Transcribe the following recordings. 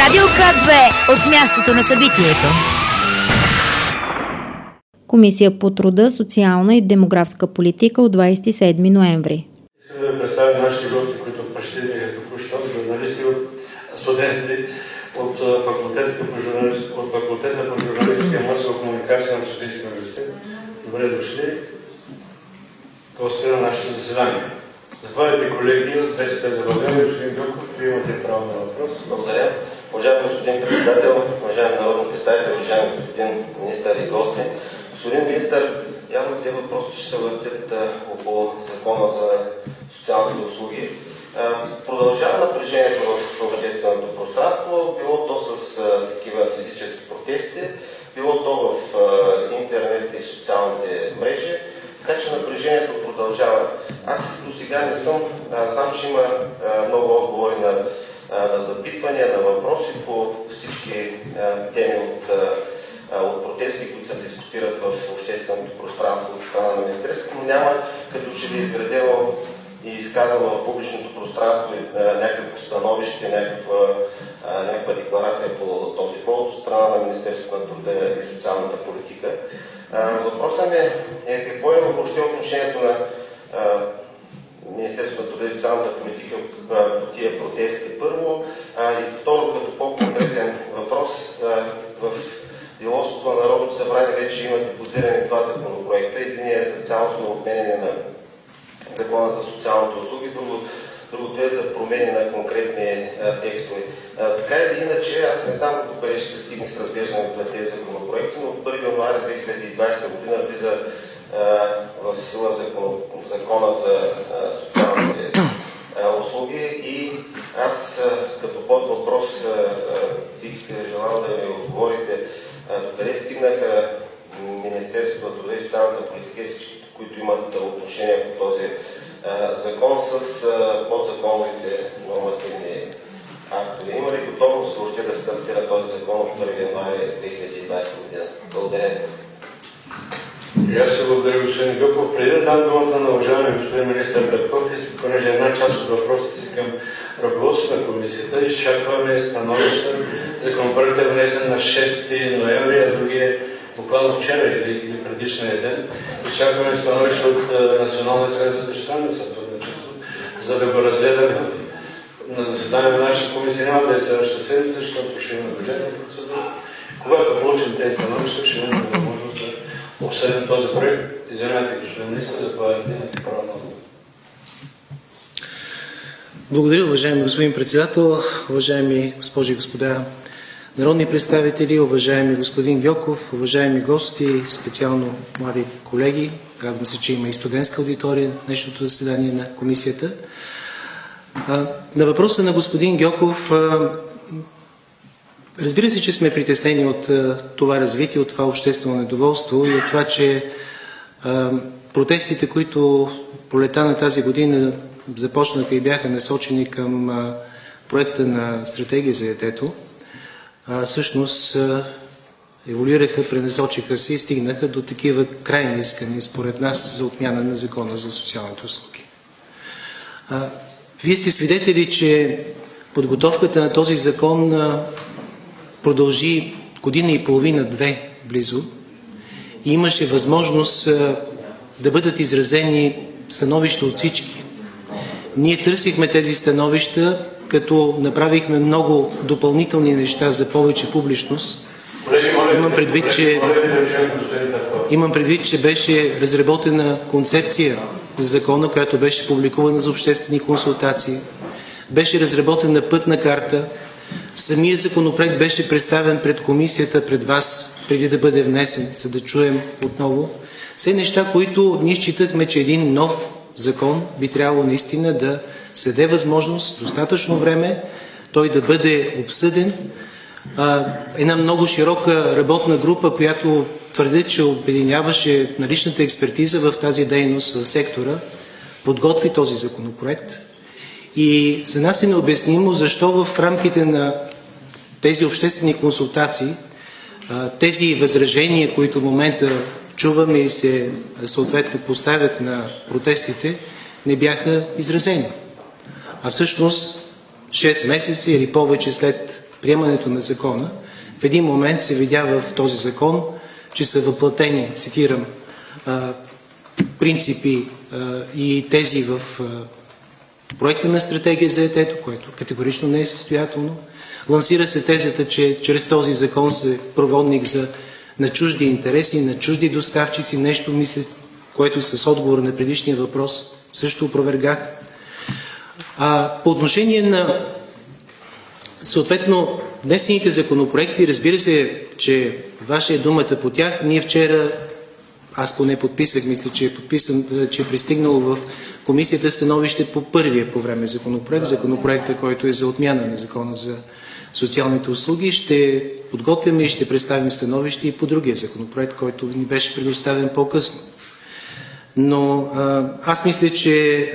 Радио К2 от мястото на събитието. Комисия по труда, социална и демографска политика от 27 ноември. Искам да ви представя нашите гости, които прочетете току-що, журналисти от студенти от факултета по журналистика и масова комуникация на Софийския университет. Добре дошли. Гости на нашето заседание. Заповядайте, колеги от БСП за България. Господин Гьоков, вие имате право на въпрос. Благодаря. Уважаеми господин председател, уважаеми народни представители, уважаеми господин министър и гости. Господин министър, явно тези въпроси ще се въртят около закона за социалните услуги. Продължава напрежението в общественото пространство, било то с такива физически протести, било то в интернет и социалните мрежи, така че напрежението продължава. Аз до сега не съм, знам, че има много отговори на запитвания, на въпроси по всички теми от протести, които се дискутират в общественото пространство от страна на Министерството, но няма като че ли изградено и изказано в публичното пространство някакво становище, някаква декларация по този повод от страна на Министерството на труда и социалната политика. Въпросът ми е какво е въобще отношението на Министерството на труда и социалната политика по тия протести първо и второ, като по-конкретен въпрос, в деловодството на Народното събрание вече има депозирани два законопроекта. Единият е за цялостно отменяне на Закона за социалните услуги, другото е за промени на конкретни текстове. Така или иначе, аз не знам докъде ще се стигне с разглеждането на тези законопроекти, но от 1 януари 2020 година влиза в сила Закона за социалните услуги и аз като подвъпрос бих желал да ми отговорите докъде стигнаха Министерството на труда и социалната политика и всички, които имат отношение по този закон с подзаконовите нормативни актове. Има ли готовност въобще да стартира този закон от 1 януари 2020 година? Благодаря. И аз се благодаря, господин Гьоков. Преди да дам думата на уважаемия господин министър Петков, понеже една част от въпросите си към ръководството на комисията, изчакваме становища. Законопроектът е внесен на 6 ноември, а другия буквално вчера или предишния ден. Изчакваме становище от Националния съвет за тристранно сътрудничество, за да го разгледаме на заседание на нашата комисия. Няма да е следващата седмица, защото ще имаме бюджетна процедура. Когато получим тези становища, ще имаме възможност да обсъдим този проект. Извинявайте, господин министър, заповядайте, имате право на отговор. Благодаря, уважаеми господин председател, уважаеми госпожи и господа народни представители, уважаеми господин Гьоков, уважаеми гости, специално млади колеги. Радвам се, че има и студентска аудитория на днешното заседание на комисията. На въпроса на господин Гьоков, разбира се, че сме притеснени от това развитие, от това обществено недоволство и от това, че протестите, които пролета на тази година започнаха и бяха насочени към проекта на стратегия за детето, всъщност еволюираха, пренасочиха се и стигнаха до такива крайни искания, според нас, за отмяна на Закона за социалните услуги. Вие сте свидетели, че подготовката на този закон продължи година и половина, две близо, и имаше възможност да бъдат изразени становища от всички. Ние търсихме тези становища, като направихме много допълнителни неща за повече публичност. Имам предвид, че беше разработена концепция за закона, която беше публикувана за обществени консултации. Беше разработена пътна карта. Самият законопроект беше представен пред комисията, пред вас, преди да бъде внесен, за да чуем отново. Все неща, които ние считахме, че един нов закон би трябвало наистина да се даде възможност, достатъчно време, той да бъде обсъден. Една много широка работна група, която твърди, че обединяваше наличната експертиза в тази дейност в сектора, подготви този законопроект. И за нас е необяснимо защо в рамките на тези обществени консултации, тези възражения, които в момента чуваме и се съответно поставят на протестите, не бяха изразени. А всъщност 6 месеца или повече след приемането на закона, в един момент се видя в този закон, че са въплатени, цитирам, принципи и тези в проекта на стратегия за детето, което категорично не е състоятелно. Лансира се тезата, че чрез този закон се проводник на чужди интереси, на чужди доставчици, нещо, мисля, което с отговор на предишния въпрос също опровергах. По отношение на съответно внесените законопроекти, разбира се, че ваша е думата по тях. Ние вчера, аз поне подписах, мисля, че е пристигнало в комисията становище по първия по време законопроекта, който е за отмяна на закона за социалните услуги. Ще подготвяме и ще представим становище и по другия законопроект, който ни беше предоставен по-късно. Но аз мисля, че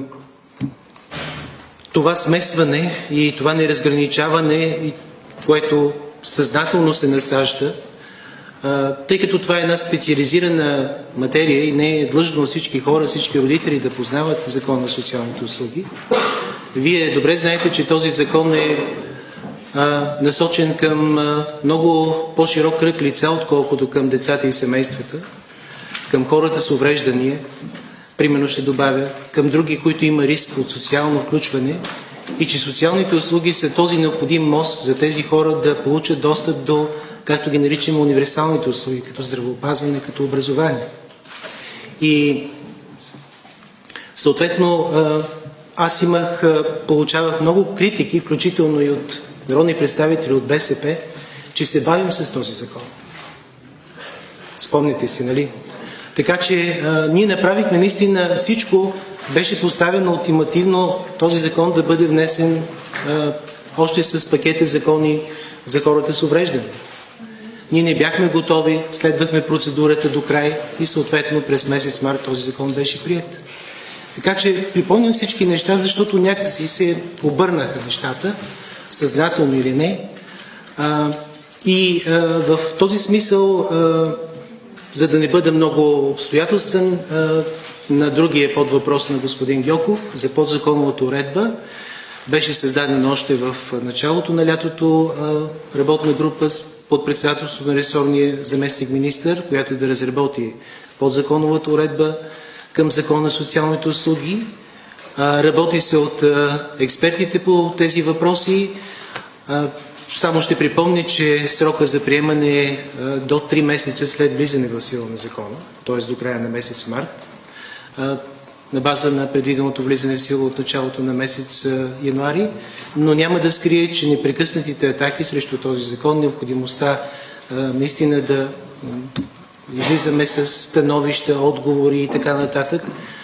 това смесване и това неразграничаване, което съзнателно се насажда, тъй като това е една специализирана материя и не е длъжно всички хора, всички родители да познават закон на социалните услуги. Вие добре знаете, че този закон е насочен към много по-широк кръг лица, отколкото към децата и семействата, към хората с увреждания, примерно ще добавя, към други, които има риск от социално включване, и че социалните услуги са този необходим мост за тези хора да получат достъп до, както ги наричаме, универсалните услуги, като здравеопазване, като образование. И съответно аз получавах много критики, включително и от народни представители от БСП, че се бавим с този закон. Спомните си, нали? Така че ние направихме наистина всичко, беше поставено ултимативно този закон да бъде внесен още с пакета закони за хората с увреждане. Ние не бяхме готови, следвахме процедурата до край и съответно през месец март този закон беше приет. Така че припомням всички неща, защото някакси се обърнаха нещата, съзнателно или не. В този смисъл, за да не бъда много обстоятелствен, на другия подвъпрос на господин Гьоков за подзаконовата уредба беше създадена още в началото на лятото работна група под председателството на ресорния заместник-министър, която да разработи подзаконовата уредба към закона на социалните услуги. Работи се от експертите по тези въпроси. Само ще припомня, че срока за приемане е до 3 месеца след влизане в сила на закона, т.е. до края на месец март, на база на предвиденото влизане в сила от началото на месец януари, но няма да скрие, че непрекъснатите атаки срещу този закон, необходимостта наистина да излизаме с становища, отговори и така нататък,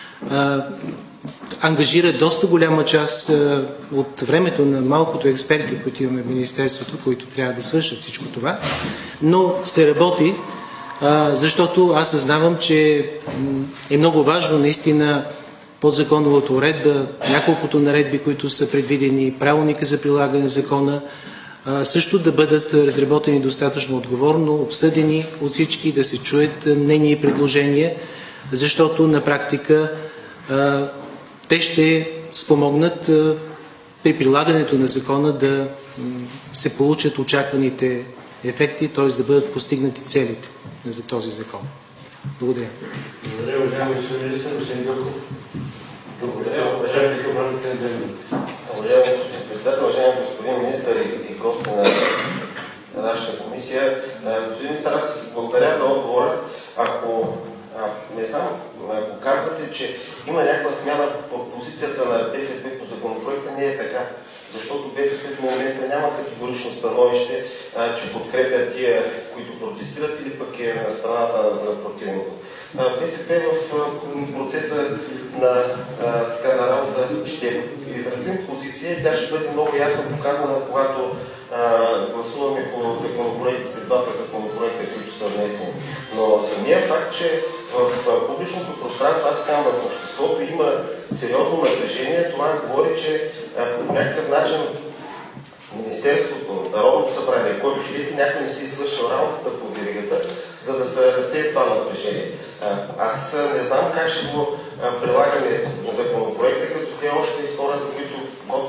ангажира доста голяма част от времето на малкото експерти, които имаме в Министерството, които трябва да свършат всичко това, но се работи, защото аз съзнавам, че е много важно наистина подзаконовата уредба, няколкото наредби, които са предвидени, правилника за прилагане на закона, също да бъдат разработени достатъчно отговорно, обсъдени от всички, да се чуят мнения и предложения, защото на практика те ще спомогнат при прилагането на закона да се получат очакваните ефекти, т.е. да бъдат постигнати целите за този закон. Благодаря. Благодаря, уважаеми господин министър, господин Гьоков. Благодаря, уважаеми добраните ден. Уважаеми господин председател, уважаеми господин министър и гости на нашата комисия. Господин министър, аз благодаря за отговора. Ако не знам, ако казвате, че има някаква смяна в позицията на БСП по законопроекта, не е така. Защото БСП в момента няма категорично становище, че подкрепят тия, които протестират, или пък е на страната на противното. БСП в процеса на работа ще изразим позиция и тя ще бъде много ясно показана, когато гласуваме по законопроектите, двата законопроекта, които са внесени. Но самия факт, че в публичното пространство, аз казвам, в обществото има сериозно напрежение, това говори, че по някакъв начин Министерството, Народното събрание, който щете, някой не си свършил работата по веригата, за да се разсее това напрежение. Аз не знам как ще го прилагаме законопроекта, като те още хората, които готвят подзаконовата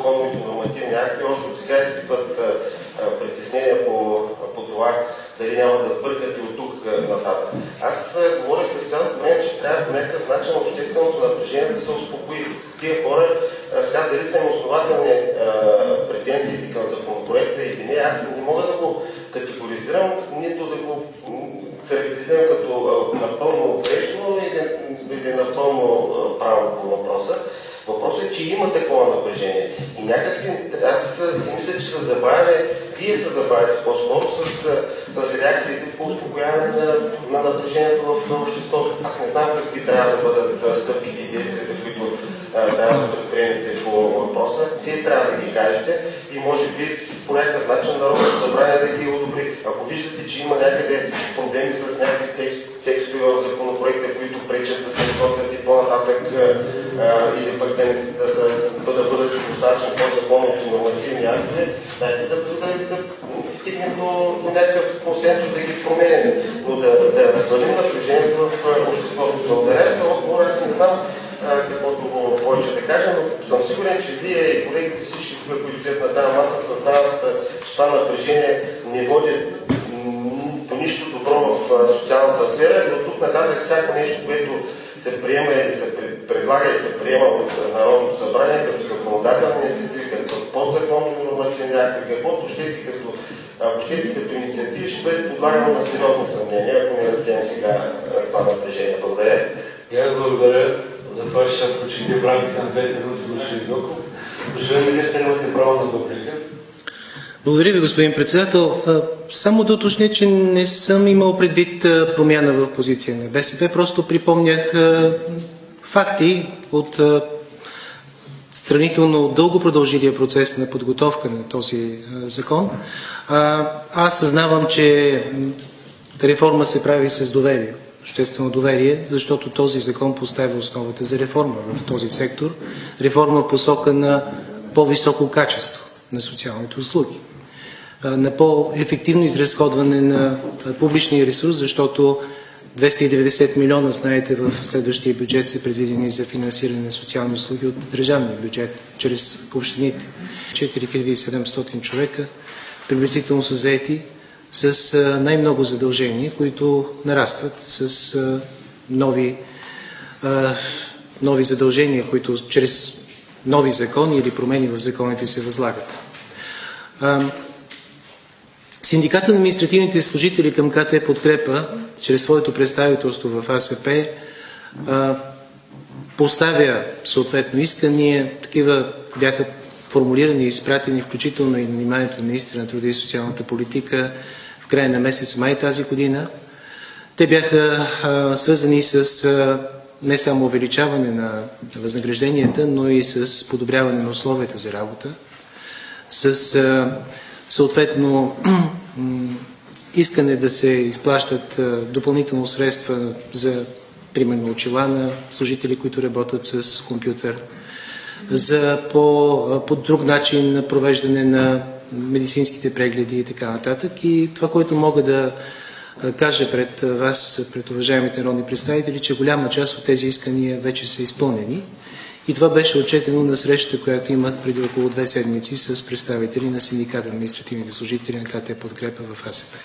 подзаконовите нормативни акти, още от сега изпитват притеснения по това дали няма да сбъркат и от тук нататък. Аз говорих през цялото време, че трябва по някакъв начин общественото напрежение да се успокои. Тия хора, сега дали са им основателни претенциите към законопроекта или не, аз не мога да го категоризирам, нито да го характеризирам като напълно грешно или напълно право по въпроса. Въпросът е, че има такова напрежение. И някак аз си мисля, че се забавяме, вие се забавяте по-скоро с реакциите по успокояване на напрежението в обществото. Аз не знам какви трябва да бъдат стъпките и действията, които трябва да предприемете по въпроса. Вие трябва да ги кажете и може би по някакъв начин Народното събрание да ги одобри. Ако виждате, че има някъде проблеми с някакви текстове в законопроекта, които пречат да се изготвят и по-нататък или пък да бъдат достатъчно по-законовите нормативни актове, дайте да стигнем до някакъв консенсус да ги променим, но да свалим напрежението в обществото. Благодаря за отговора, аз не знам каквото повече да кажа, но съм сигурен, че вие и колегите всички, които стоят на тази маса, създават, че това напрежение не води по нищо добро в социалната сфера и от тук нататък всяко нещо, което се приема или се предлага и се приема от Народното събрание като законодателни инициативи, като подзаконни нормативни актове, каквото щете като инициативи, ще бъде подлагано на сериозно съмнение, ако не разсеем сега това напрежение. Благодаря. И аз благодаря за това, че се включите в рамките на 2 минути, господин Гьоков. Господин министър, имате право на дуплика. Благодаря ви, господин председател. Само да уточня, че не съм имал предвид промяна в позиция на БСП, просто припомнях факти от сравнително дълго продължилия процес на подготовка на този закон. Аз съзнавам, че реформа се прави с доверие, обществено доверие, защото този закон поставя основата за реформа в този сектор, реформа в посока на по-високо качество на социалните услуги, на по-ефективно изразходване на публичния ресурс, защото 290 милиона, знаете, в следващия бюджет са предвидени за финансиране на социални услуги от държавния бюджет, чрез общините. 4700 човека приблизително са заети с най-много задължения, които нарастват с нови задължения, които чрез нови закони или промени в законите се възлагат. Синдиката на административните служители към КТ Подкрепа, чрез своето представителство в АСП, поставя съответно искания. Такива бяха формулирани и изпратени, включително и на вниманието на министъра на труда и социалната политика в края на месец май тази година. Те бяха свързани с не само увеличаване на възнагражденията, но и с подобряване на условията за работа, с съответно искане да се изплащат допълнително средства за, примерно, очила на служители, които работят с компютър, за по друг начин на провеждане на медицинските прегледи и така нататък. И това, което мога да кажа пред вас, пред уважаемите народни представители, че голяма част от тези искания вече са изпълнени. И това беше отчетено на срещата, която имах преди около 2 седмици с представители на синдиката на административните служители на КТ Подкрепа в АСП.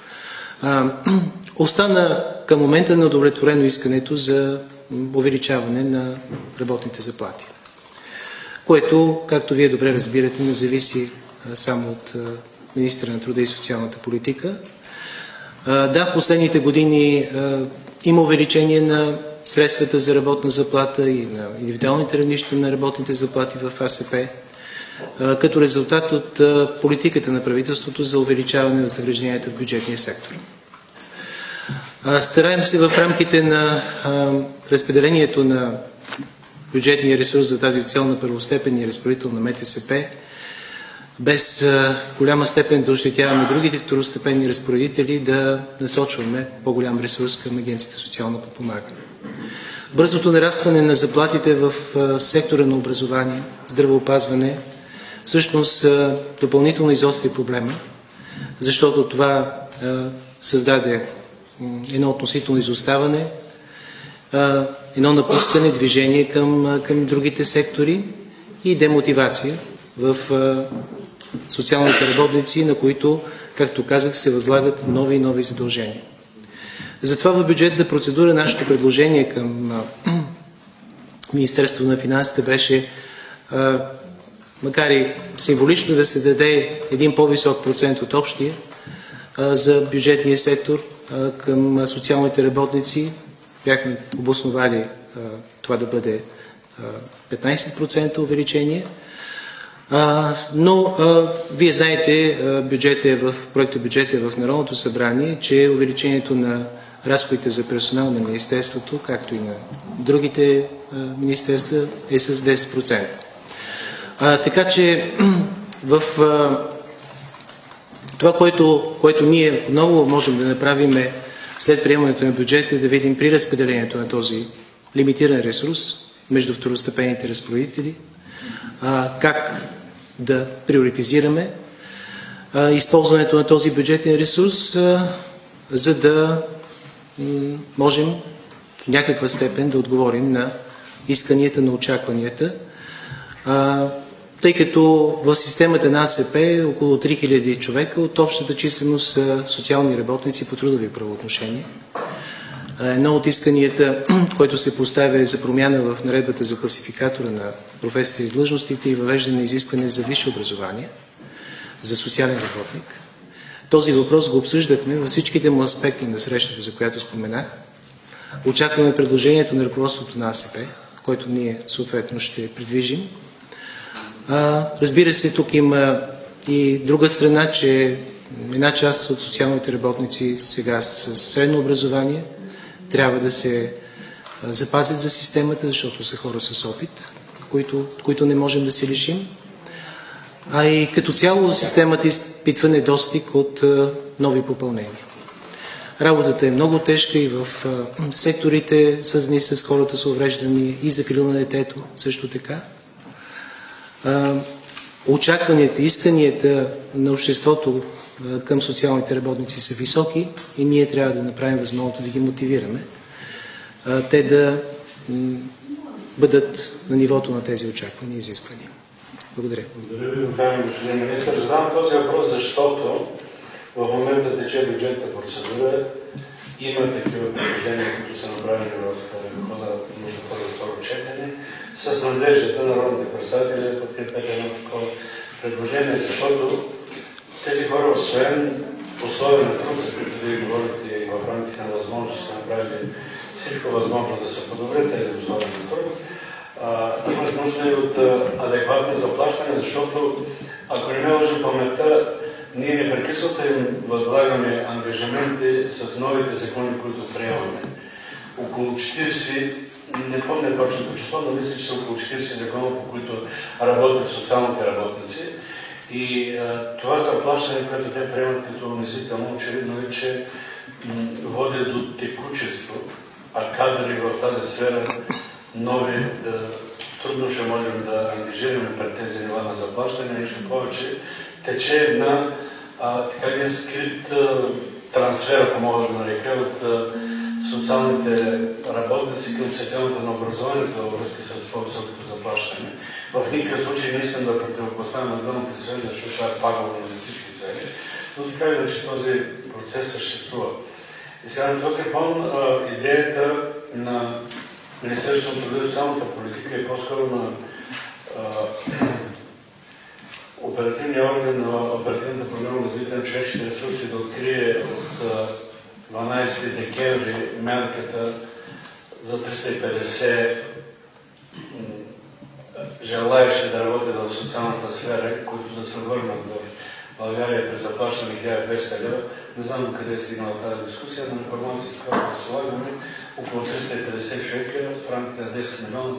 Остана към момента неудовлетворено искането за увеличаване на работните заплати, което, както вие добре разбирате, не зависи само от министъра на труда и социалната политика. Да, последните години има увеличение на средствата за работна заплата и на индивидуалните равнища на работните заплати в АСП, като резултат от политиката на правителството за увеличаване на възнагражденията в бюджетния сектор. Стараем се в рамките на разпределението на бюджетния ресурс за тази цел на първостепенния разпоредител на МТСП, без голяма степен да ощетяваме другите второстепенни разпоредители, да насочваме по-голям ресурс към Агенцията за социално подпомагане. Бързото нарастване на заплатите в сектора на образование, здравеопазване, всъщност допълнително изостри проблема, защото това създаде едно относително изоставане, едно напускане, движение към другите сектори и демотивация в социалните работници, на които, както казах, се възлагат нови и нови задължения. Затова в бюджетната процедура нашето предложение към Министерството на финансите беше, макар и символично, да се даде един по-висок процент от общия за бюджетния сектор към социалните работници. Бяхме обосновали това да бъде 15% увеличение. Но вие знаете, проектобюджетът е в Народното събрание, че увеличението на разходите за персонал на Министерството, както и на другите министерства, е с 10%. Така че в това, което ние много можем да направим след приемането на бюджета, е да видим при разпределението на този лимитиран ресурс между второстепенните разпоредители, как да приоритизираме използването на този бюджетен ресурс, за да можем в някаква степен да отговорим на исканията, на очакванията, тъй като в системата на АСП около 3000 човека от общата численост са социални работници по трудови правоотношения. Едно от исканията, което се поставя, е за промяна в наредбата за класификатора на професиите и длъжностите и въвеждане на изискване за висше образование за социален работник. Този въпрос го обсъждахме във всичките му аспекти на срещата, за която споменах. Очакваме предложението на ръководството на АСП, което ние съответно ще придвижим. Разбира се, тук има и друга страна, че една част от социалните работници сега са с средно образование, трябва да се запазят за системата, защото са хора с опит, които не можем да се лишим. А и като цяло системата изпитва недостиг от нови попълнения. Работата е много тежка и в секторите, свързани с хората с увреждания, и закрила на детето също така. Очакванията, исканията на обществото към социалните работници са високи и ние трябва да направим възможното да ги мотивираме. Те да бъдат на нивото на тези очаквания и изисквания. Благодаря. Благодаря ви, уважаеми господин министър. Задавам този въпрос, защото в момента тече бюджетна процедура. Има такива предложения, които са направени в хода между първо и второ четене, с надеждата народните представители да подкрепят едно такова предложение, защото тези хора, освен условия на труд, за които вие говорите и в рамките на възможност, са направили всичко възможно да се подобрят тези условия на труд, имат нужда и от адекватно заплащане, защото, ако не ме лъжи паметта, ние непрекъснато им възлагаме ангажименти с новите закони, които приемаме. Около 40, не помня точното число, но мисля, че са около 40 закона, по които работят социалните работници. И това заплащане, което те приемат като унизително, очевидно е, че води до текучество, а кадри в тази сфера нови, трудно ще можем да ангажираме пред тези нива на заплащане. Нищо повече, тече един скрит трансфер, ако мога да нарека, от социалните работници към системата на образованието във връзка с по-високото заплащане. В никакъв случай не искам да противопоставям отделните сфери, защото това е пагубно за всички сфери, но така е, че този процес съществува. И сега на този фон идеята на Министерството на труда и социалната политика и по-скоро на оперативния орган на оперативната програма развитие на човешките ресурси да открие от 12 декември мярката за 350 желаещи да работят в социалната сфера, които да се върнат в България през заплащане 1200 лева. Не знам до къде е стигнала тази дискусия, но информация, с която разполагаме, около 350 човека в рамките на 10 милиона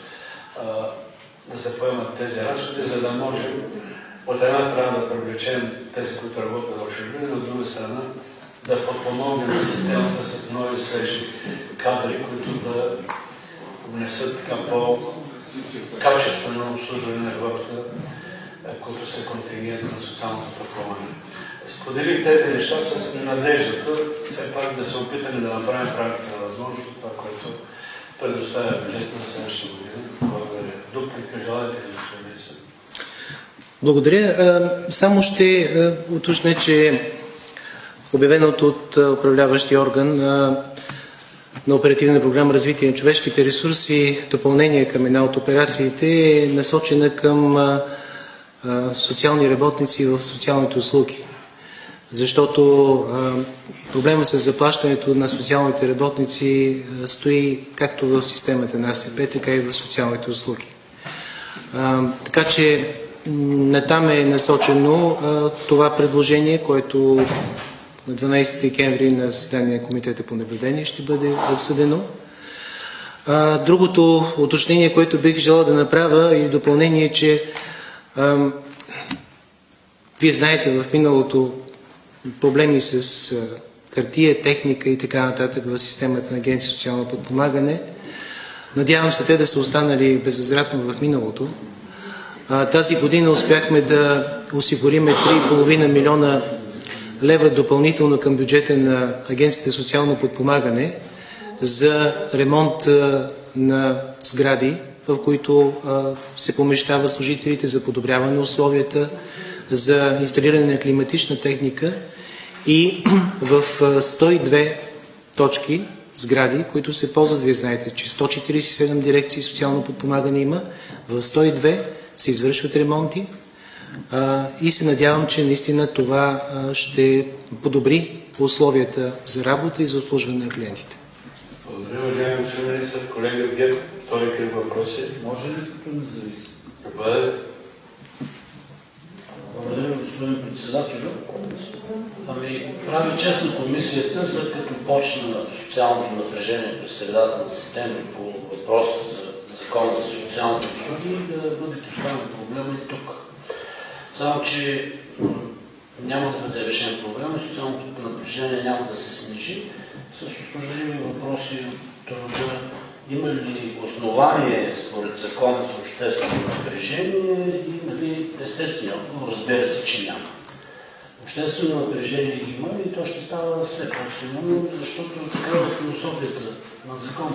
да се поемат тези разходи, за да можем от една страна да привлечем тези, които работят в чужбина, от друга страна да подпомогнем системата с нови свежи кадри, които да внесат така по-качествено обслужване на хората, които са контингент на социалното подпомагане. Споделих тези неща с надеждата все пак да се опитаме да направим в рамките на възможност това, което предоставя бюджет на следващата година. Благодаря. Дуплика желаете ли, господин министър? Благодаря. Само ще уточня, че обявеното от управляващия орган на Оперативна програма Развитие на човешките ресурси допълнение към една от операциите е насочена към социални работници в социалните услуги. Защото проблема с заплащането на социалните работници стои както в системата на АСП, така и в социалните услуги. Така че натам е насочено това предложение, което на 12 декември на заседание на Комитета по наблюдение ще бъде обсъдено. Другото уточнение, което бих желал да направя и допълнение е, че вие знаете в миналото проблеми с хартия, техника и така нататък в системата на Агенция социално подпомагане. Надявам се те да са останали безвъзвратно в миналото. Тази година успяхме да осигурим 3,5 милиона лева допълнително към бюджета на Агенцията социално подпомагане за ремонт на сгради, в които се помещават служителите за подобряване на условията, за инсталиране на климатична техника и в 102 точки сгради, които се ползват. Вие знаете, че 147 дирекции социално подпомагане има, в 102 се извършват ремонти и се надявам, че наистина това ще подобри условията за работа и за обслужване на клиентите. Благодаря, уважаеми господин министър. Колеги от ГЕРБ, втори кръг въпроси. Може ли като независим? Бъде. Благодаря, господин председател. Прави чест на комисията, след като почна социалното напрежение през средата на септември по въпроса за закона за социалните услуги, да бъде поставен проблема и тук. Само, че няма да бъде решен проблема, социалното напрежение няма да се снижи. С услужливи въпроси от труда. Има ли основание според закона за обществено напрежение? Има ли естествено? Разбира се, че няма. Обществено напрежение има и то ще става все по-силно, защото такава е философията на закона.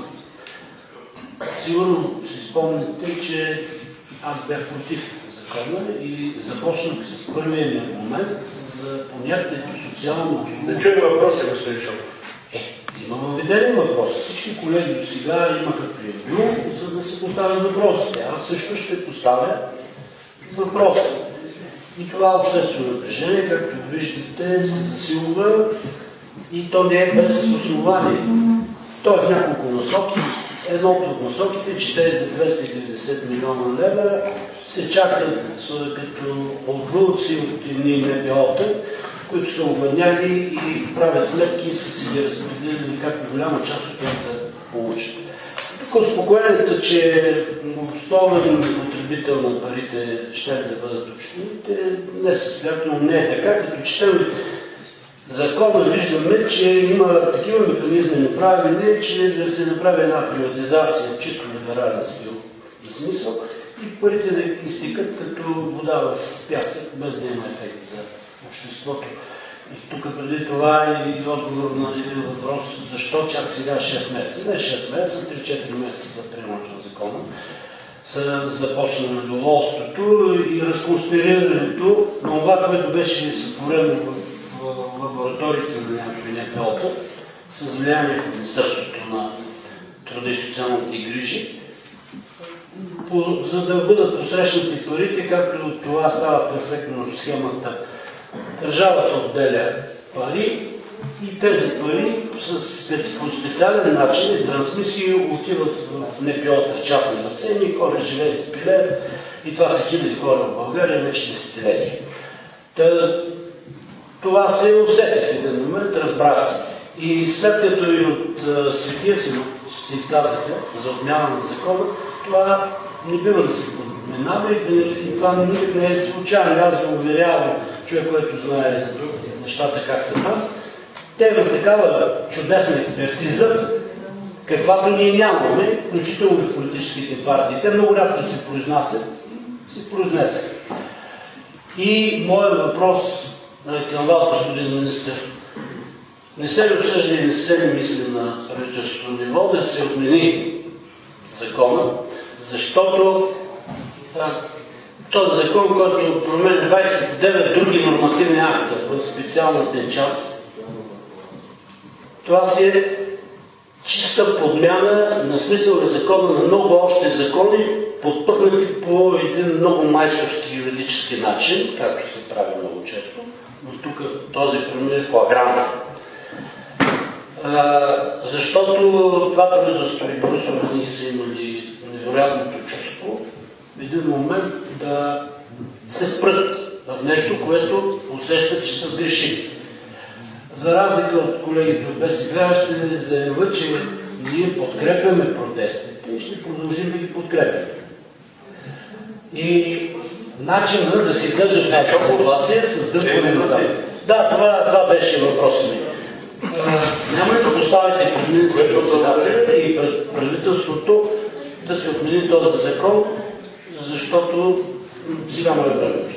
Сигурно си спомняте, че аз бях против закона и започнах с първия ми момент за понятието социално услуга. Да чуем въпроса, господин Шопов. Има въведени въпроси. Всички колеги до сега имаха превю, за да се поставят въпросите. Аз също ще поставя въпроси. И това обществено напрежение, както виждате, се засилва и то не е без основание. То е в няколко насоки. Едно от насоките, че тези за 290 милиона лева се чакат като отвълци от едни НПО-та, които са уволняли и правят сметки и са си ги разпределили както голяма част от тях да получат. Тук успокоението, че основен потребител на парите ще да бъдат общините, несъстоятелно не е така. Като четем закона, виждаме, че има такива механизми направени, че да се направи една приватизация, чисто либерален стил и смисъл, и парите да изтикат като вода в пясък, без да има ефект за обществото. И тук преди това и отговор на един въпрос, защо чак сега 6 месеца, не 6 месеца, 3-4 месеца след приемането на закона, започна недоволството и разконспирирането на това, което беше сътворено в лабораториите на някакви НПО-та, с влияние в Министерството на труда и социалните грижи, за да бъдат посрещнати парите, както това става перфектно в схемата. Държавата отделя пари и тези пари по специален начин и трансмисии отиват в НПО-та в частни ръце и хора живеят и пилеят. И това са хиляди хора в България вече десетилетия. Това се усети в един момент, разбра се. И след като и от Светия си се изказаха за отмяна на закона, това не бива да се минава и това никак не е случайно. Аз ви уверявам, човек, който знае нещата как са там, те имат такава чудесна експертиза, каквато ние нямаме, включително в политическите партии. Те много рядко се произнесат. И моят въпрос към вас, господин министър, не се ли обсъжда и не се ли мисли на правителството ниво да се отмени закона, защото този закон, който променя 29 други нормативни акта в специалната част, това си е чиста подмяна на смисъл на закона на много още закони, подпъкнати по един много майсторски юридически начин, както се прави много често, но тук този пример е флагрантен. Защото това правителство и Борисов ние са имали невероятното чувство в един момент да се спрат в нещо, което усещат, че са сгрешили. За разлика от колегите от БСП, ще заявя, че ние подкрепяме протестите и ще продължим да ги подкрепяме. И начинът да се излезе от тази ситуация с дърпане назад. Да, това беше въпросът ми. Няма ли да поставите пред министър-председателя и пред правителството да се отмени този закон, защото сега му е времето.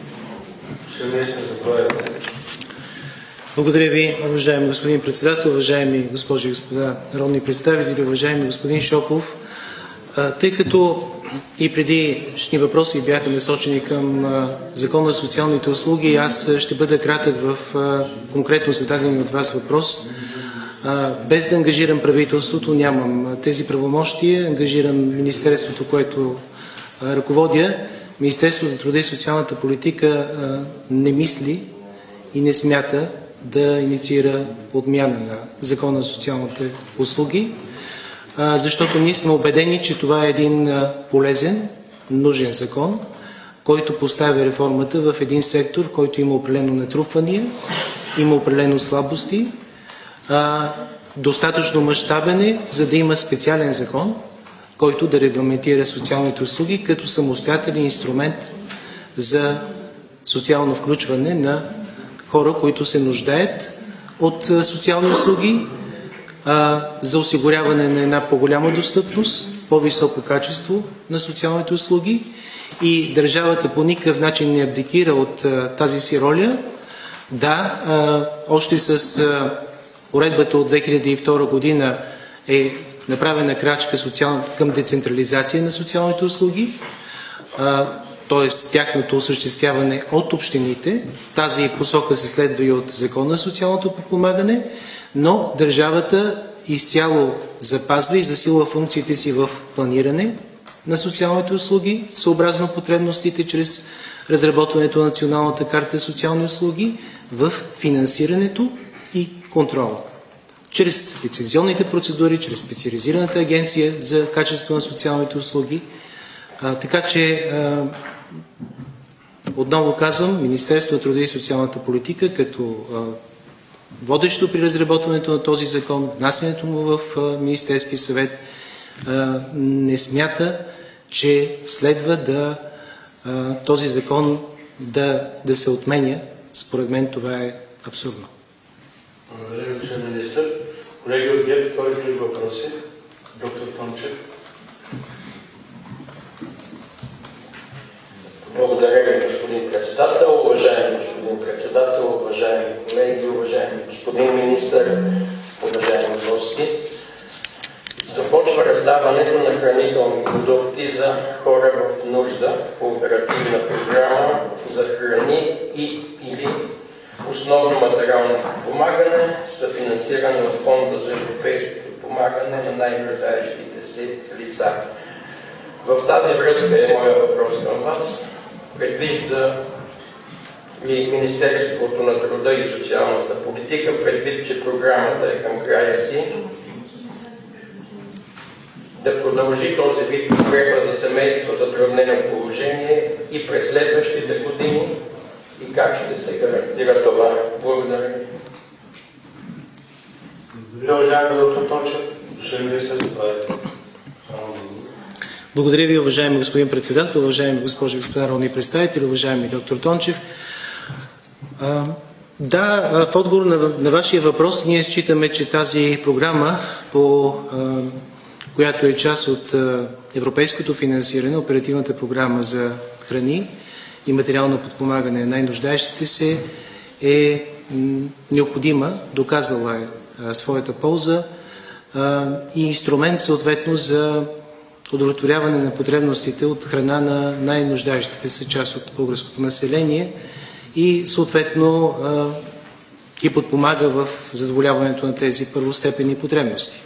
Благодаря ви, уважаеми господин председател, уважаеми госпожи и господа народни представители, уважаеми господин Шопов. Тъй като и предишни въпроси бяха насочени към Закона за социалните услуги, аз ще бъда кратък в конкретно зададен от вас въпрос. Без да ангажирам правителството, нямам тези правомощия, ангажирам Министерството, което ръководя. Министерството на труда и социалната политика не мисли и не смята да инициира подмяна на Закона за социалните услуги, защото ние сме убедени, че това е един полезен, нужен закон, който поставя реформата в един сектор, който има определено натрупвания, има определено слабости, достатъчно мащабен е, за да има специален закон, който да регламентира социалните услуги като самостоятелен инструмент за социално включване на хора, които се нуждаят от социални услуги, за осигуряване на една по-голяма достъпност, по-високо качество на социалните услуги, и държавата по никакъв начин не абдикира от тази си роля. Да, още с уредбата от 2002 година е направена крачка към децентрализация на социалните услуги, т.е. тяхното осъществяване от общините. Тази посока се следва и от Закона за социалното подпомагане, но държавата изцяло запазва и засилва функциите си в планиране на социалните услуги, съобразно потребностите, чрез разработването на Националната карта за социални услуги, в финансирането и контрол. Чрез лицензионните процедури, чрез специализираната агенция за качество на социалните услуги. Така че, отново казвам, Министерството на труда и социалната политика като водещо при разработването на този закон, внасянето му в Министерския съвет, не смята, че следва този закон да се отменя. Според мен това е абсурдно. Благодаря, господин министър. Колеги от ГЕРБ, втори други въпроси? Доктор Тончев. Благодаря ви, господин председател. Уважаеми господин председател, уважаеми колеги, уважаеми господин министър, уважаеми гости. Започва раздаването на хранителни продукти за хора в нужда по оперативна програма за храни и/или основно материално подпомагане, съфинансиране от Фонда за европейско подпомагане на най-нуждаещите се лица. В тази връзка е моя въпрос към вас. Предвижда ли Министерството на труда и социалната политика, предвид, че програмата е към края си, да продължи този вид подкрепа за семейство в затруднено положение и през следващите години, и как ще се гарантира това? Благодаря ви. Уважаеми доктор Тончев, ще ви се Благодаря ви, уважаеми господин председател, уважаеми госпожи и господа народни представители, уважаеми доктор Тончев. Да, в отговор на вашия въпрос, ние считаме, че тази програма, която е част от европейското финансиране, оперативната програма за храни и материално подпомагане на най-нуждаещите се, е необходима, доказала е своята полза и инструмент съответно за удовлетворяване на потребностите от храна на най-нуждаещите се част от българското население и съответно ги подпомага в задоволяването на тези първостепенни потребности.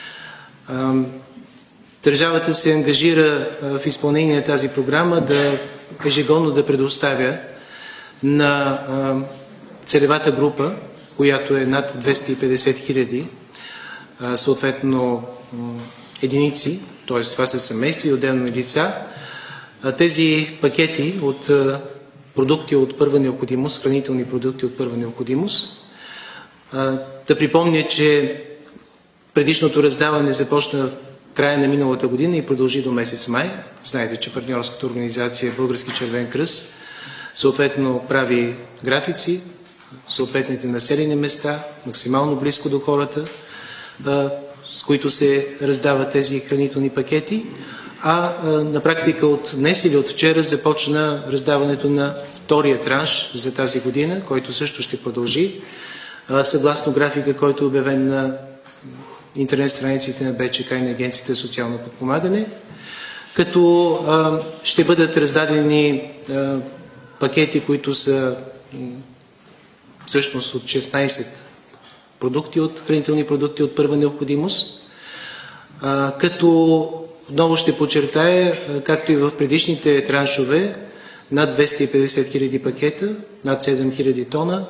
Държавата се ангажира в изпълнение на тази програма ежегодно да предоставя на целевата група, която е над 250 хиляди, съответно единици, т.е. това са семейства и отделни лица, тези пакети от продукти от първа необходимост, хранителни продукти от първа необходимост. Да припомня, че предишното раздаване започна в края на миналата година и продължи до месец май. Знаете, че партньорската организация Български червен кръст съответно прави графици, съответните населени места, максимално близко до хората, с които се раздават тези хранителни пакети, а на практика от днес или от вчера започна раздаването на втория транш за тази година, който също ще продължи, съгласно графика, който е обявен на интернет страниците на БЧК и на Агенцията за социално подпомагане, като ще бъдат раздадени пакети, които са всъщност от 16 хранителни продукти от първа необходимост, като отново ще подчертая, както и в предишните траншове, над 250 хиляди пакета, над 7 хиляди тона,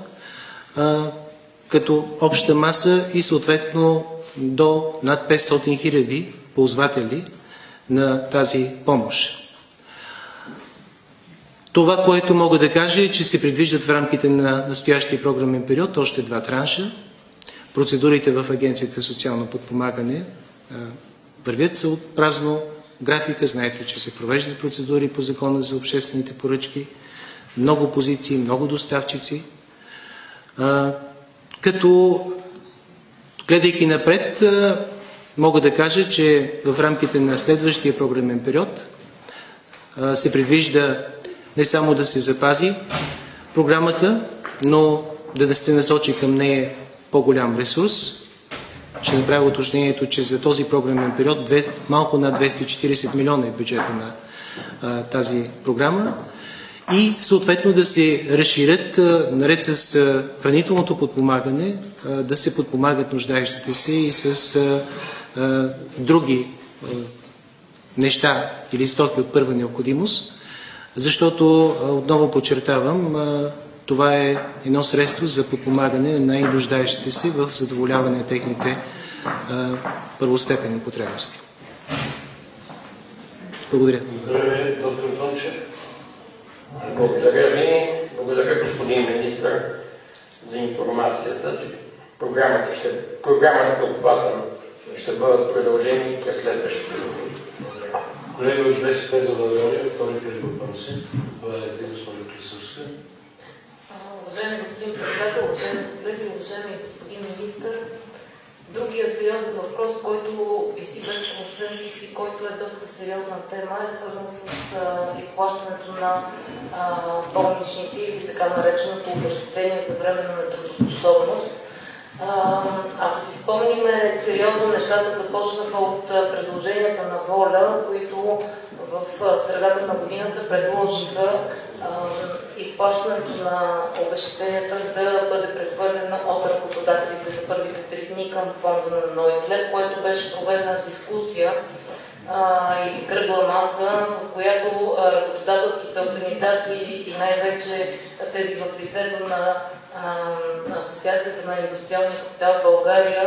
като обща маса и съответно до над 500 хиляди ползватели на тази помощ. Това, което мога да кажа, е, че се предвиждат в рамките на настоящия програмен период още 2 транша. Процедурите в Агенцията за социално подпомагане вървят съобразно графика. Знаете, че се провеждат процедури по Закона за обществените поръчки. Много позиции, много доставчици. Като гледайки напред, мога да кажа, че в рамките на следващия програмен период се предвижда не само да се запази програмата, но да се насочи към нея по-голям ресурс. Ще направя уточнението, че за този програмен период малко над 240 милиона е бюджета на тази програма и съответно да се разширят, наред с хранителното подпомагане, да се подпомагат нуждаещите се и с други неща или стоки от първа необходимост, защото, отново подчертавам, това е едно средство за подпомагане на най-нуждаещите се в задоволяване на техните първостепенни потребности. Благодаря. Благодаря ви, доктор Тончев. Благодаря ви. Благодаря, господин министър, за информацията, че програмата обхвата ще бъдат продължени през следващите години. Колеги от БСП за България, вторите ли въпроси? Благодаря, госпожо Клисурска. Уважаеми господин председател, уважаеми колеги, уважаеми господин министър, другия сериозен въпрос, който виси без консенсус и който е доста сериозна тема, е свързан с изплащането на болничните или така нареченото обезщетение за временна нетрудоспособност. Ако си спомниме сериозно, нещата започнаха от предложенията на ВОЛЯ, които в средата на годината предложиха изплащането на обезщетенията да бъде прехвърлено от работодателите за първите 3 дни към фонда на НОИ, след което беше проведена дискусия и кръгла маса, в която работодателските организации и най-вече тези в лицето на Асоциацията на индустриалния капитал в България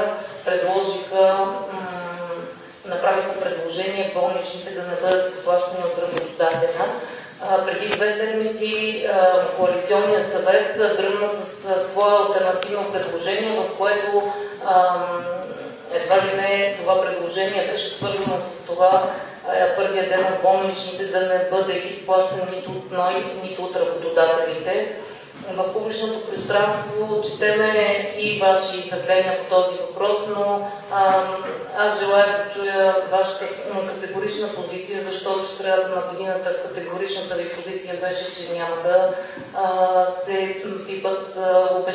направиха предложение болничните да не бъдат заплащани от работодателя. Преди 2 седмици коалиционният съвет дръмна с свое алтернативно предложение, в което едва ли не това предложение беше свързано с това първия ден от болничните да не бъде изплащан нито от НОИ, нито от работодателите. В публичното пространство четеме и ваши изявления по този въпрос, но аз желая да чуя вашата категорична позиция, защото в средата на годината категоричната ви позиция беше, че няма да се пипат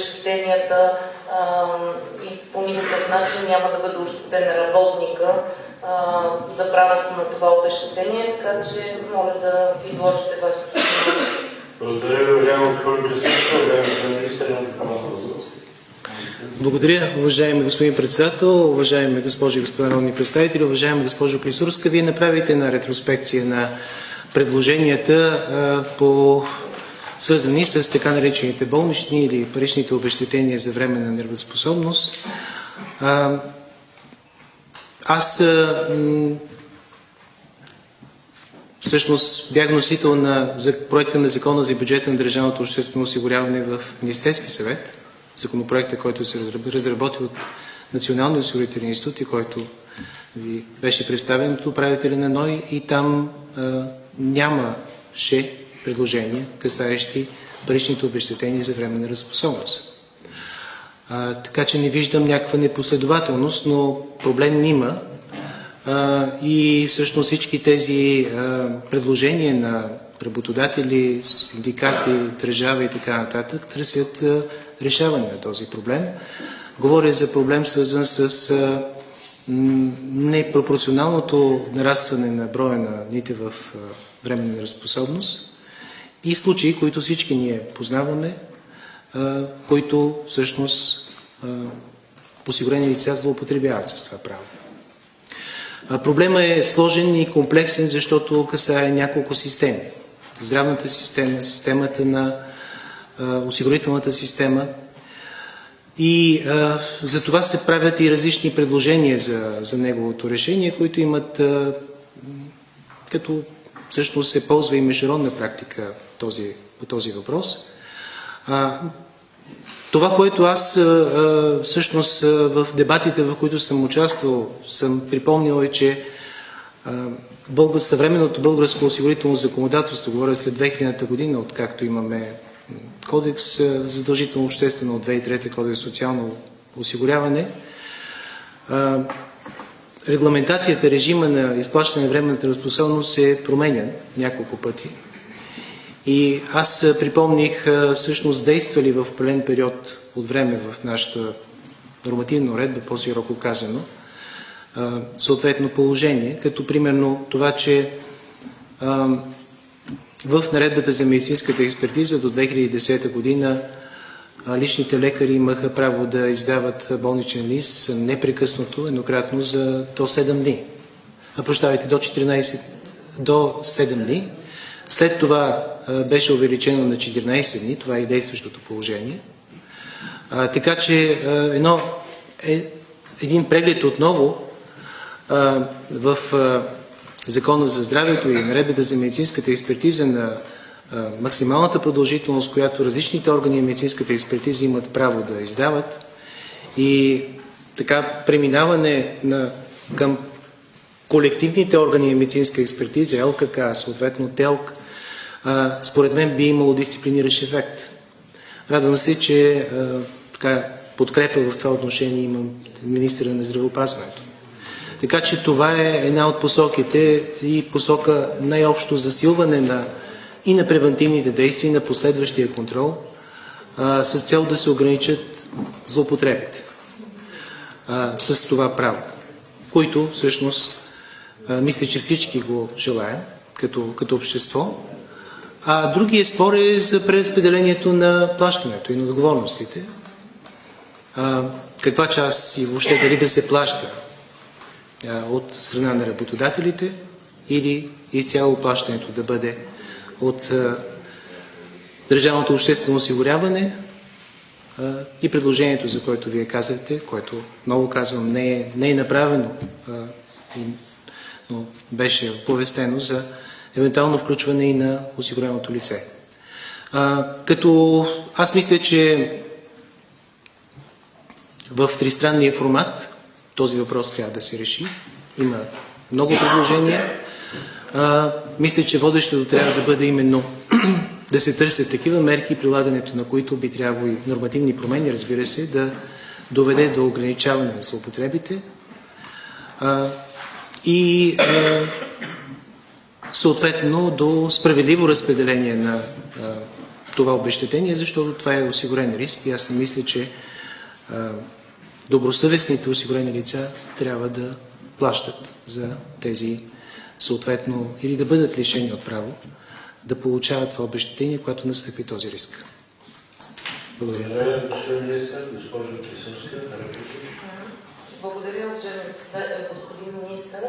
обезщетенията и по никакъв начин няма да бъде ощетен работника. за правото на това обезщетение, така че моля да изложите вашето становище. Благодаря ви, уважаема госпожо Клисурска, уважаеми министър на документацията. Благодаря, уважаеми господин председател, уважаеми госпожи и господа народни представители, уважаема госпожо Клисурска. Вие направите една ретроспекция на предложенията свързани с така наречените болнични или паричните обезщетения за временна неработоспособност. Аз всъщност бях носител на проекта на Закона за бюджета на държавното обществено осигуряване в Министерски съвет. Законопроекта, който се разработи от Националния осигурителен институт и който ви беше представен от управителя на НОИ, и там нямаше предложения, касаещи паричните обезщетения за временна неработоспособност. Така че не виждам някаква непоследователност, но проблем има. И всъщност всички тези предложения на работодатели, синдикати, държава и така нататък търсят решаване на този проблем. Говоря за проблем, свързан с непропорционалното нарастване на броя на дните в временна неработоспособност и случаи, които всички ние познаваме, които всъщност осигурени лица злоупотребяват с това право. Проблемът е сложен и комплексен, защото касае няколко системи. Здравната система, системата на осигурителната система. И за това се правят и различни предложения за неговото решение, които имат, като всъщност се ползва и международна практика по този въпрос. Това, което аз всъщност в дебатите, в които съм участвал, съм припомнил, е, че съвременното българско осигурително законодателство, говоря след 2000-та година, откакто имаме кодекс задължително обществено, от 2003 кодекс социално осигуряване, регламентацията, режима на изплащане на временната неработоспособност се променя няколко пъти. И аз припомних всъщност действали в определен период от време в нашата нормативна уредба, по-широко казано, съответно положение, като примерно това, че в наредбата за медицинската експертиза до 2010 година личните лекари имаха право да издават болничен лист непрекъснато, еднократно до 7 дни. До 7 дни. След това беше увеличено на 14 дни, това е и действащото положение. Така че един преглед отново в Закона за здравето и наредбата за медицинската експертиза на максималната продължителност, която различните органи на медицинската експертиза имат право да издават, и така преминаване към колективните органи на медицинска експертиза, ЛКК, съответно ТЕЛК, според мен би имало дисциплиниращ ефект. Радвам се, че подкрепа в това отношение имам министъра на здравеопазването. Така че това е една от посоките и посока най-общо засилване и на превентивните действия, и на последващия контрол, с цел да се ограничат злоупотребите с това право, които всъщност мисля, че всички го желаем като общество. А другия спор е за преразпределението на плащането и на отговорностите. Каква част и въобще дали да се плаща от страна на работодателите или изцяло плащането да бъде от държавното обществено осигуряване, и предложението, за което вие казахте, което много казвам, не е направено, но беше оповестено за евентуално включване и на осигуреното лице. Като аз мисля, че в тристранния формат този въпрос трябва да се реши. Има много предложения. Мисля, че водещото трябва да бъде именно да се търсят такива мерки, прилагането на които би трябвало и нормативни промени, разбира се, да доведе до ограничаване на злоупотребите и съответно до справедливо разпределение на това обезщетение, защото това е осигурен риск и аз не мисля, че добросъвестните осигурени лица трябва да плащат за тези съответно или да бъдат лишени от право да получават това обезщетение, когато настъпи този риск. Благодаря. Благодаря, господин министър.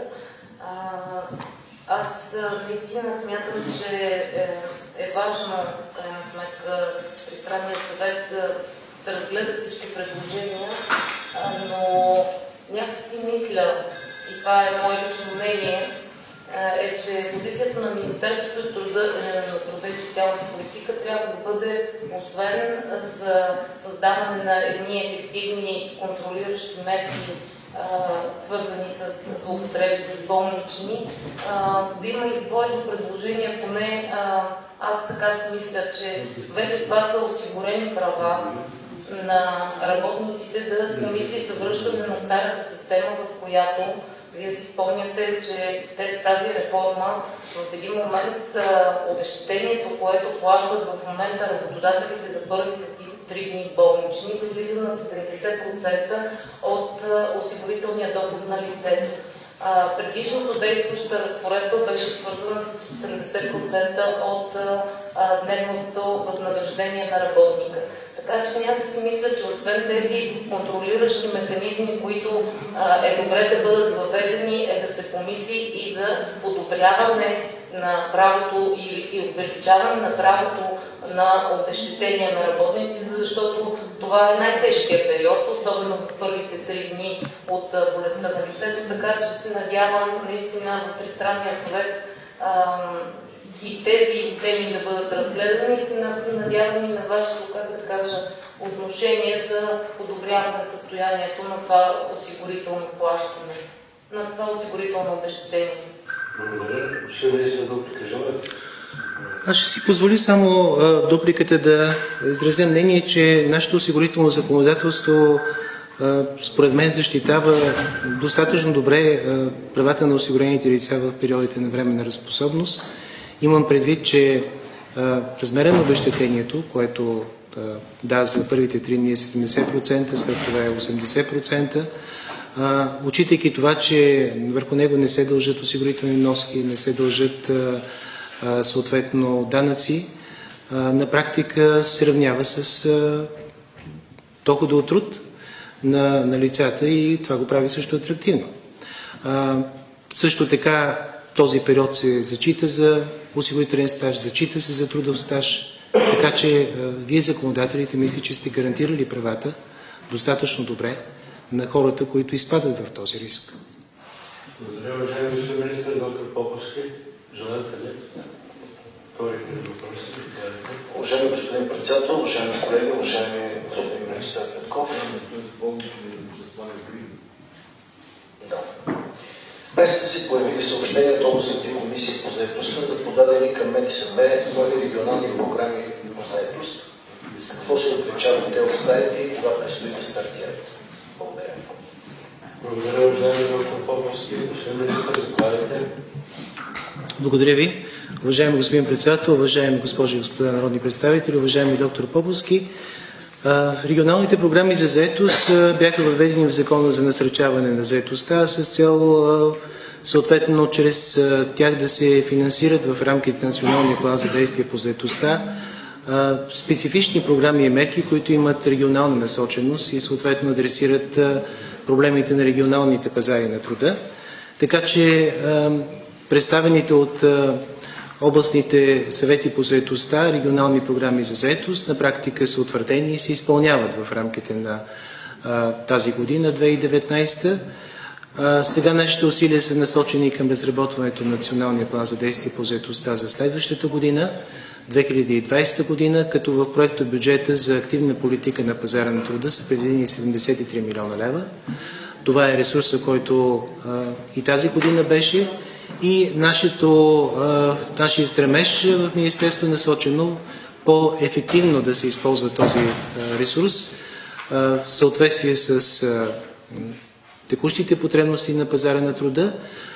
Аз наистина смятам, че е важно, в крайна сметка, Тристранният съвет да разгледа всички предложения, но някакси мисля, и това е мое лично мнение, е, че позицията на Министерството на труда и социалната политика трябва да бъде, освен за създаване на едни ефективни контролиращи мерки, свързани с злоупотребите с болнични, да има и своето предложение, поне аз така си мисля, че вече това са осигурени права на работниците да мислят за връщане на старата система, в която вие си спомняте, че тази реформа в един момент обезщетението, което плащат в момента работодателите за първите 3 дни болнични, възлиза на 70% от осигурителния доход на лицето. Предишното действаща разпоредба беше свързана с 80% от дневното възнаграждение на работника. Така че някак си мисля, че освен тези контролиращи механизми, които е добре да бъдат въведени, е да се помисли и за подобряване на правото и увеличаване на правото на обезщетение на работниците, защото това е най-тежкият период, особено в първите 3 дни от болестта на лицето, така че се надявам наистина в Тристранния съвет и тези теми да бъдат разгледани и се надявам и на вашето, как да кажа, отношение за подобряване на състоянието на това осигурително плащане, на това осигурително обезщетение. Благодаря. Ще ви се дуплика, желаете? Аз ще си позволя само дупликата да изразя мнение, че нашето осигурително законодателство според мен защитава достатъчно добре правата на осигурените лица в периодите на временна разпособност. Имам предвид, че размера на обезщетението, което за първите 3 дни е 70%, след това е 80%, отчитайки това, че върху него не се дължат осигурителни вноски, не се дължат съответно данъци, на практика се равнява с дохода от труд на лицата и това го прави също атрактивно. Също така този период се зачита за осигурителен стаж, зачита се за трудов стаж, така че вие законодателите мисля, че сте гарантирали правата достатъчно добре на хората, които изпадат в този риск. Благодаря, уважаеми господин министър, доктор Поповски. Желаете ли? Уважаеми господин председател, уважаеми колеги, уважаеми господин министър Петков. Пресата си появили съобщения от областните комисии по заедостта за подадени към МТСБ нови регионални програми по заедост. С какво се отличават те от старите и кога предстои да стартират? Благодаря. Благодаря, уважаеми доктор Поповски. Господин министър, заповядайте. Благодаря ви. Уважаеми господин председател, уважаеми госпожи и господа народни представители, уважаеми доктор Поповски, регионалните програми за заетост бяха въведени в Закона за насърчаване на заетостта с цел съответно чрез тях да се финансират в рамките на Националния план за действие по заетостта специфични програми и мерки, които имат регионална насоченост и съответно адресират проблемите на регионалните пазари на труда. Така че представените от областните съвети по заетостта, регионални програми за заетост на практика са утвърдени и се изпълняват в рамките на тази година, 2019. Сега нашите усилия са насочени към разработването на Националния план за действие по заетостта за следващата година, 2020 година, като в проекта бюджета за активна политика на пазара на труда са предвидени 73 милиона лева. Това е ресурса, който и тази година беше. И нашия стремеж в Министерството е насочено по-ефективно да се използва този ресурс в съответствие с текущите потребности на пазара на труда.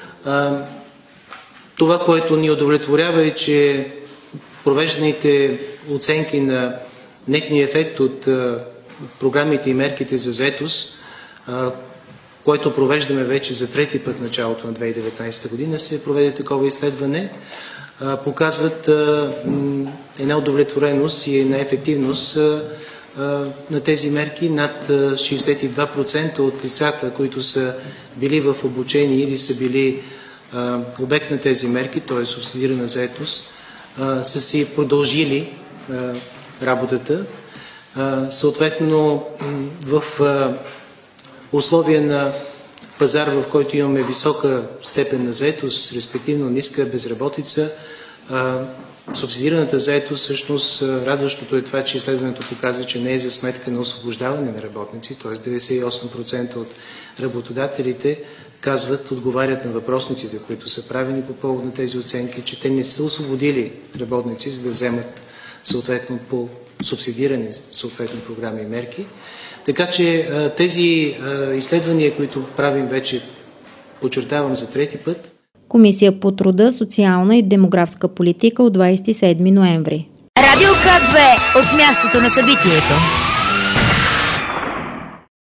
Това, което ни удовлетворява е, че провежданите оценки на нетния ефект от програмите и мерките за заетост който провеждаме вече за трети път началото на 2019 година, се проведе такова изследване, показват една удовлетвореност и една ефективност на тези мерки. Над 62% от лицата, които са били в обучение или са били обект на тези мерки, т.е. субсидирана заетост, са си продължили работата. Съответно, в условия на пазар, в който имаме висока степен на заетост, респективно ниска безработица, субсидираната заетост, всъщност радващото е това, че изследването показва, че не е за сметка на освобождаване на работници, т.е. 98% от работодателите казват, отговарят на въпросниците, които са правени по повод на тези оценки, че те не са освободили работници, за да вземат съответно по субсидирани съответно програми и мерки. Така че тези изследвания, които правим вече, подчертавам за трети път. Комисия по труда, социална и демографска политика от 27 ноември. Радио К2 от мястото на събитието.